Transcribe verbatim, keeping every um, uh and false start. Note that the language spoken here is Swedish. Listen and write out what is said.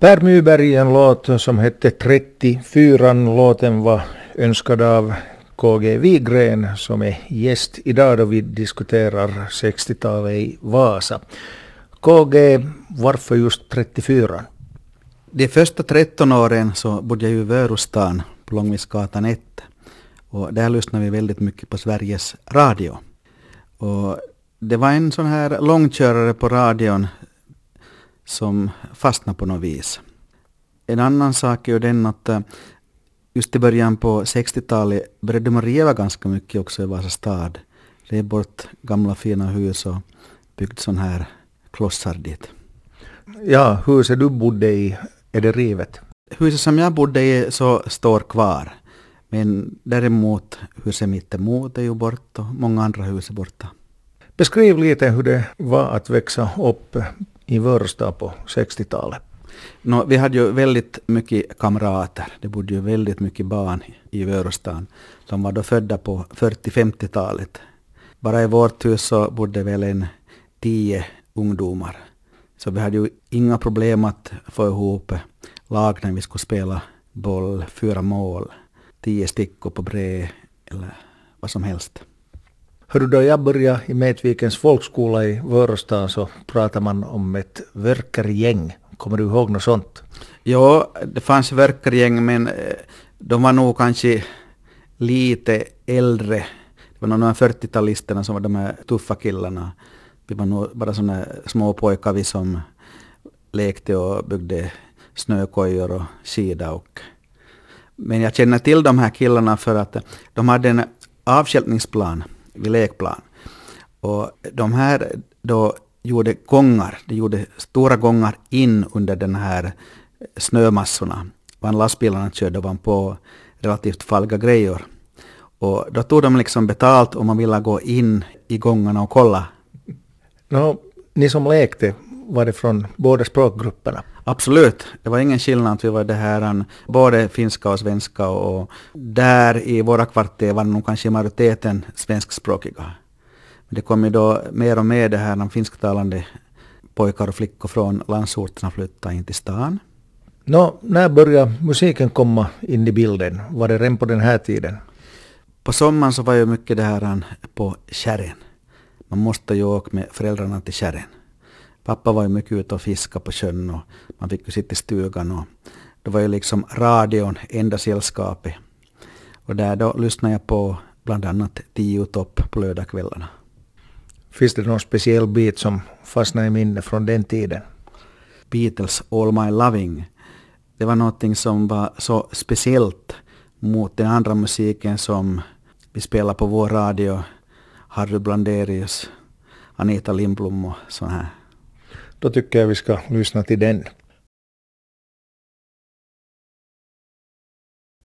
Per Myberg, en låt som hette trettiofyra. Låten var önskad av K G Wigren som är gäst idag då vi diskuterar sextiotalet i Vasa. K G, varför just trettiofyra? De första tretton åren så bodde jag i Vörostan på Långviksgatan ett. Och där lyssnade vi väldigt mycket på Sveriges Radio. Och det var en sån här långkörare på radion som fastnade på något vis. En annan sak är ju den att just i början på sextiotalet började man riva ganska mycket också i Vasa stad. Det är bort gamla fina hus och byggt sån här klossar dit. Ja, huset du bodde i, är det rivet? Huset som jag bodde i så står kvar. Men däremot huset mittemot är ju bort och många andra hus är borta. Beskriv lite hur det var att växa upp i Vörstad på sextiotalet. No, vi hade ju väldigt mycket kamrater. Det bodde ju väldigt mycket barn i Vörostan som var då födda på fyrtio-femtiotalet. Bara i vårt hus så bodde väl en tio ungdomar. Så vi hade ju inga problem att få ihop lag när vi skulle spela boll, fyra mål, tio stickor på bred eller vad som helst. Hörru, då jag började i Medvikens folkskola i Vörostan så pratar man om ett vörkergäng. Kommer du ihåg något sånt? Ja, det fanns vörkergäng men de var nog kanske lite äldre. Det var nog de här fyrtiotalisterna som var de här tuffa killarna. Vi var nog bara sådana små pojkar vi som lekte och byggde snökojor och skida. Och men jag känner till de här killarna för att de hade en avskältningsplan vid lekplan. Och de här då gjorde gångar, de gjorde stora gångar in under den här snömassorna. Van lastbilarna körde van på relativt falga grejer. Och då tog de liksom betalt om man ville gå in i gångarna och kolla. No, ni som lekte, var det från båda språkgrupperna? Absolut, det var ingen skillnad. Vi var det här både finska och svenska och där i våra kvarter var nog kanske majoriteten svenskspråkiga. Det kom ju då mer och mer det här de finsktalande pojkar och flickor från landsorterna flyttade in till stan. Nå, när började musiken komma in i bilden? Var det redan på den här tiden? På sommaren så var ju mycket det här på kärren. Man måste ju åka med föräldrarna till kärren. Pappa var ju mycket ute och fiska på sjön och man fick ju sitta i stugan och det var ju liksom radion, enda sällskapet. Och där då lyssnade jag på bland annat tio topp på lördagskvällarna. Finns det någon speciell bit som fastnar i minne från den tiden? Beatles All My Loving. Det var någonting som var så speciellt mot den andra musiken som vi spelar på vår radio. Harry Blanderius, Anita Lindblom och så här. Då tycker jag vi ska lyssna till den.